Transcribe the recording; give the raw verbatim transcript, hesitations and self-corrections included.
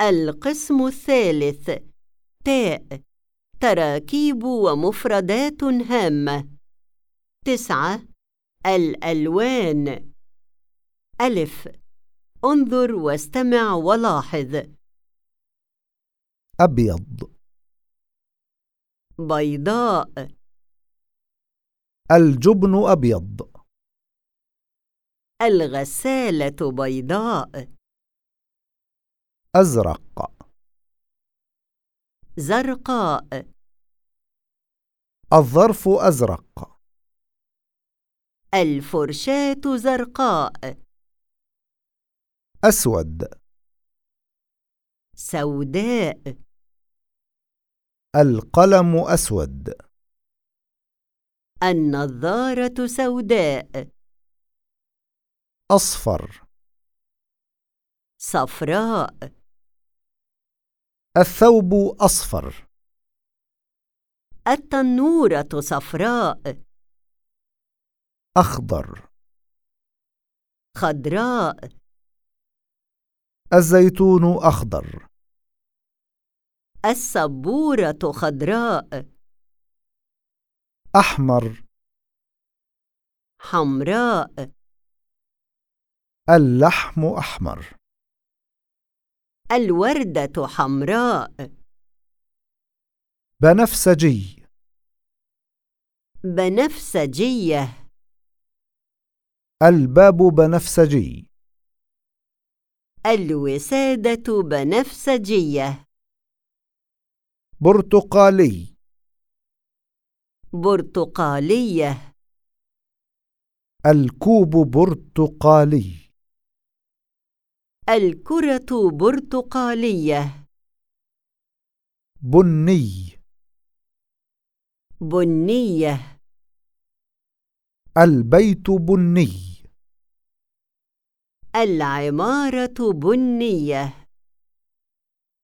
القسم الثالث تاء تراكيب ومفردات هامة. تسعة. الألوان. ألف. انظر واستمع ولاحظ. أبيض، بيضاء، الجبن أبيض، الغسالة بيضاء، أزرق، زرقاء، الظرف أزرق، الفرشاة زرقاء، أسود، سوداء، القلم أسود، النظارة سوداء، أصفر، صفراء، الثوب أصفر، التنورة صفراء، أخضر، خضراء، الزيتون أخضر، السبورة خضراء، أحمر، حمراء، اللحم أحمر، الوردة حمراء، بنفسجي، بنفسجية، الباب بنفسجي، الوسادة بنفسجية، برتقالي، برتقالية، الكوب برتقالي، الكرة برتقالية، بني، بنية، البيت بني، العمارة بنية.